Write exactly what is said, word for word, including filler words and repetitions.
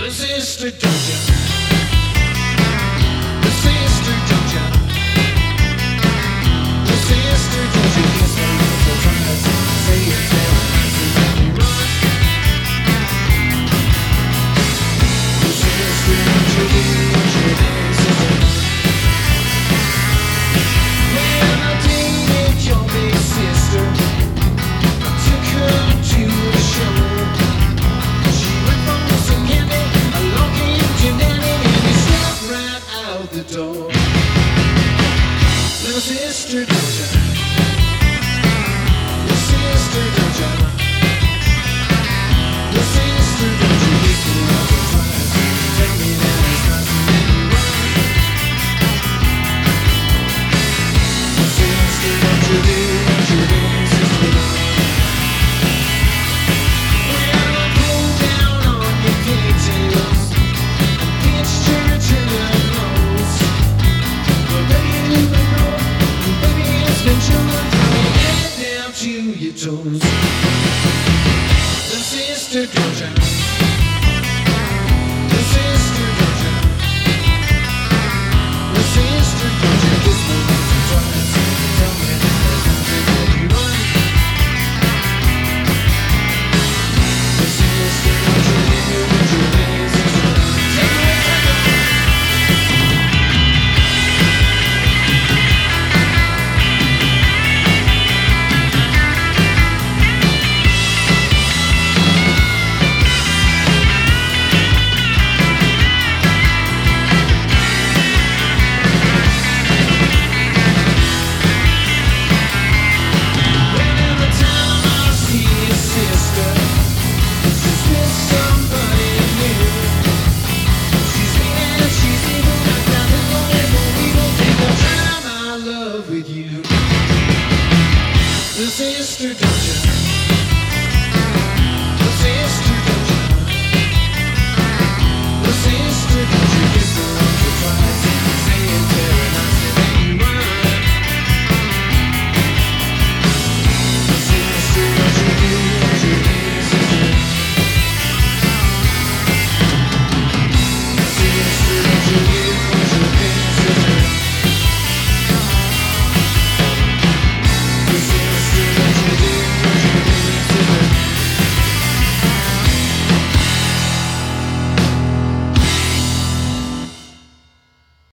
sister, don't you? The sister, don't you? The sister, don't you? Kiss me once or twice. Say it, tell me, so let me run. The sister, don't you? Don't you dare, sister. When I dated your big sister, I took her to the show. She went from missing candy, along came Jim Dandy, and he stepped right out the door. Little sister, don't ya? Little sister, don't ya? Little sister, don't you kiss me once or twice? Tell me that it's nice and then you run. Little sister, don't you do what you do, sister? When I pulled down on your pigtails and pinched her to the nose, but baby, you know, baby, it's been chilling from your head down to your toes. The sister, don't ya? The sister, don't ya? The sister, don't ya? Kiss me once or twice. Tell me that there's nothing that you run. The sister, don't you do what you do, sister? Take me away, take me. Whenever time I see your sister, she's with somebody new. She's mean and she's evil, like nothing will ever we will take the time I love with you. The sister, don't you?